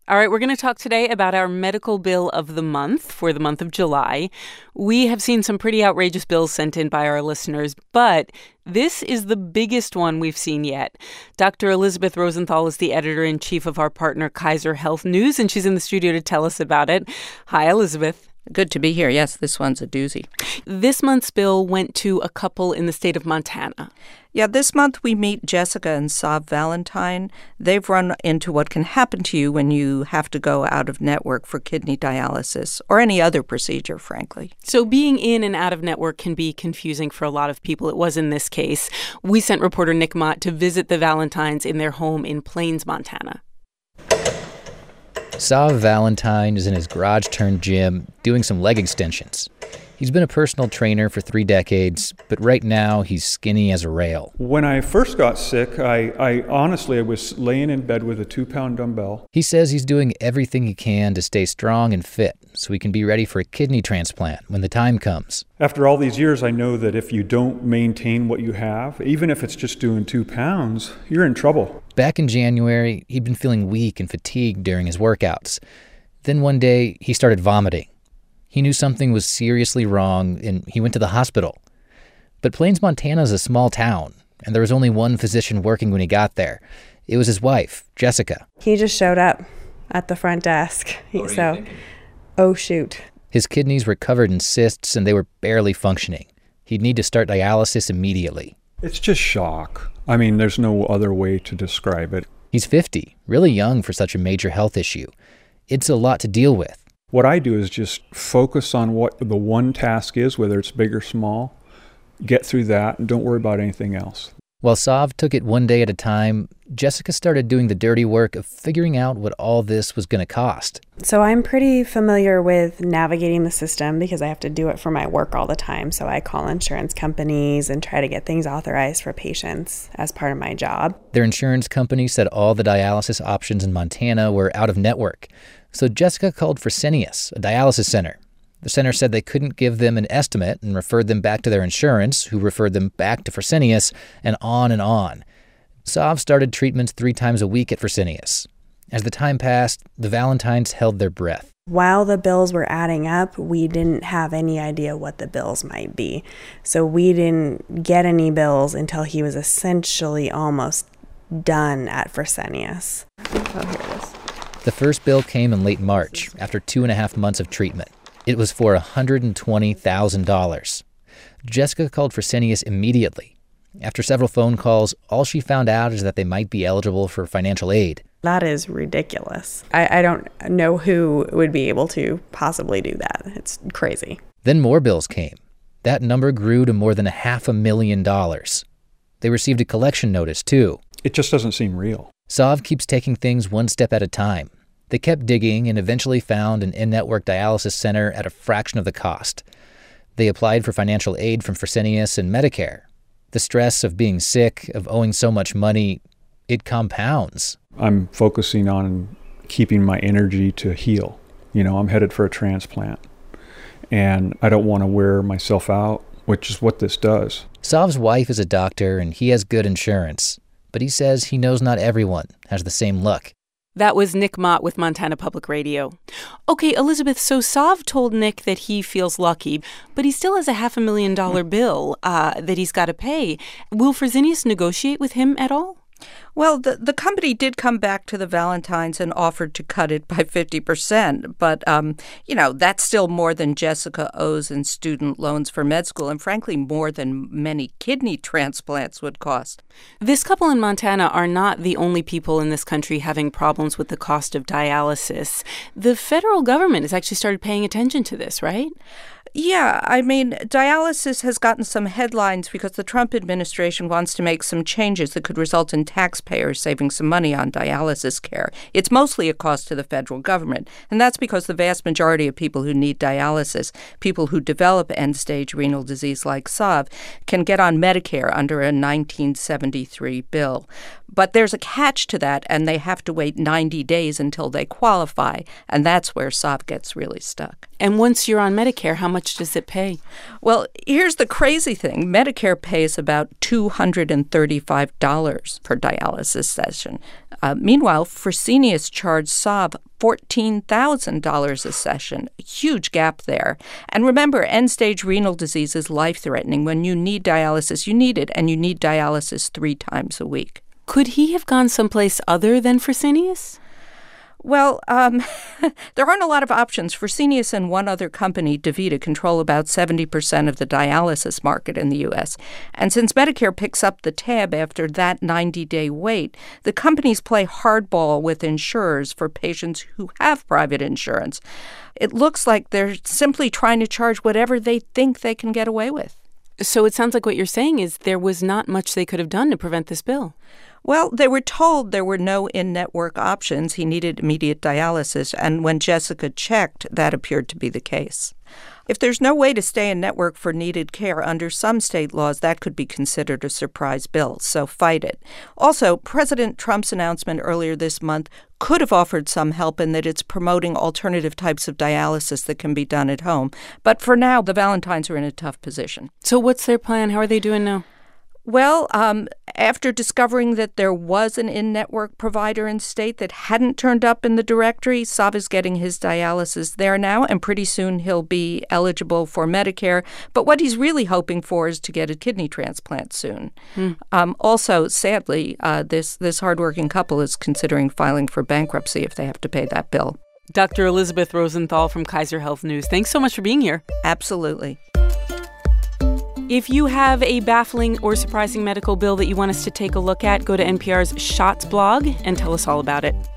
All right, we're going to talk today about our medical bill of the month for the month of July. We have seen some pretty outrageous bills sent in by our listeners, but this is the biggest one we've seen yet. Dr. Elizabeth Rosenthal is the editor-in-chief of our partner Kaiser Health News, and she's in the studio to tell us about it. Hi, Elizabeth. Good to be here. Yes, this one's a doozy. This month's bill went to a couple in the state of Montana. Yeah, this month we meet Jessica and Sav Valentine. They've run into what can happen to you when you have to go out of network for kidney dialysis or any other procedure, frankly. So being in and out of network can be confusing for a lot of people. It was in this case. We sent reporter Nick Mott to visit the Valentines in their home in Plains, Montana. Sav Valentine is in his garage-turned gym doing some leg extensions. He's been a personal trainer for 3 decades, but right now he's skinny as a rail. When I first got sick, I honestly was laying in bed with a 2-pound dumbbell. He says he's doing everything he can to stay strong and fit so he can be ready for a kidney transplant when the time comes. After all these years, I know that if you don't maintain what you have, even if it's just doing 2 pounds, you're in trouble. Back in January, he'd been feeling weak and fatigued during his workouts. Then one day, he started vomiting. He knew something was seriously wrong, and he went to the hospital. But Plains, Montana is a small town, and there was only one physician working when he got there. It was his wife, Jessica. He just showed up at the front desk. Oh, shoot. His kidneys were covered in cysts, and they were barely functioning. He'd need to start dialysis immediately. It's just shock. I mean, there's no other way to describe it. He's 50, really young for such a major health issue. It's a lot to deal with. What I do is just focus on what the one task is, whether it's big or small, get through that, and don't worry about anything else. While Sav took it one day at a time, Jessica started doing the dirty work of figuring out what all this was going to cost. So I'm pretty familiar with navigating the system because I have to do it for my work all the time. So I call insurance companies and try to get things authorized for patients as part of my job. Their insurance company said all the dialysis options in Montana were out of network. So Jessica called Fresenius, a dialysis center. The center said they couldn't give them an estimate and referred them back to their insurance, who referred them back to Fresenius, and on and on. Sav started treatments 3 times a week at Fresenius. As the time passed, the Valentines held their breath. While the bills were adding up, we didn't have any idea what the bills might be. So we didn't get any bills until he was essentially almost done at Fresenius. Oh, here it is. The first bill came in late March, after 2.5 months of treatment. It was for $120,000. Jessica called Fresenius immediately. After several phone calls, all she found out is that they might be eligible for financial aid. That is ridiculous. I don't know who would be able to possibly do that. It's crazy. Then more bills came. That number grew to more than $500,000. They received a collection notice, too. It just doesn't seem real. Sav keeps taking things one step at a time. They kept digging and eventually found an in-network dialysis center at a fraction of the cost. They applied for financial aid from Fresenius and Medicare. The stress of being sick, of owing so much money, it compounds. I'm focusing on keeping my energy to heal. You know, I'm headed for a transplant, and I don't want to wear myself out, which is what this does. Sav's wife is a doctor, and he has good insurance. But he says he knows not everyone has the same luck. That was Nick Mott with Montana Public Radio. Okay, Elizabeth, so Sav told Nick that he feels lucky, but he still has a $500,000 bill that he's got to pay. Will Fresenius negotiate with him at all? Well, the company did come back to the Valentines and offered to cut it by 50%. But, that's still more than Jessica owes in student loans for med school and, frankly, more than many kidney transplants would cost. This couple in Montana are not the only people in this country having problems with the cost of dialysis. The federal government has actually started paying attention to this, right? Yeah, I mean, dialysis has gotten some headlines because the Trump administration wants to make some changes that could result in taxpayers saving some money on dialysis care. It's mostly a cost to the federal government, and that's because the vast majority of people who need dialysis, people who develop end-stage renal disease like Sav, can get on Medicare under a 1973 bill. But there's a catch to that, and they have to wait 90 days until they qualify, and that's where Sav gets really stuck. And once you're on Medicare, how much much does it pay? Well, here's the crazy thing. Medicare pays about $235 per dialysis session. Meanwhile, Fresenius charged Sav $14,000 a session. A huge gap there. And remember, end-stage renal disease is life-threatening. When you need dialysis, you need it, and you need dialysis 3 times a week. Could he have gone someplace other than Fresenius? Well, there aren't a lot of options. Fresenius and one other company, DaVita, control about 70% of the dialysis market in the U.S. And since Medicare picks up the tab after that 90-day wait, the companies play hardball with insurers for patients who have private insurance. It looks like they're simply trying to charge whatever they think they can get away with. So it sounds like what you're saying is there was not much they could have done to prevent this bill. Well, they were told there were no in-network options. He needed immediate dialysis, and when Jessica checked, that appeared to be the case. If there's no way to stay in network for needed care under some state laws, that could be considered a surprise bill, so fight it. Also, President Trump's announcement earlier this month could have offered some help in that it's promoting alternative types of dialysis that can be done at home. But for now, the Valentines are in a tough position. So what's their plan? How are they doing now? Well, after discovering that there was an in-network provider in state that hadn't turned up in the directory, Sav is getting his dialysis there now, and pretty soon he'll be eligible for Medicare. But what he's really hoping for is to get a kidney transplant soon. Also, sadly, this hardworking couple is considering filing for bankruptcy if they have to pay that bill. Dr. Elizabeth Rosenthal from Kaiser Health News, thanks so much for being here. Absolutely. If you have a baffling or surprising medical bill that you want us to take a look at, go to NPR's Shots blog and tell us all about it.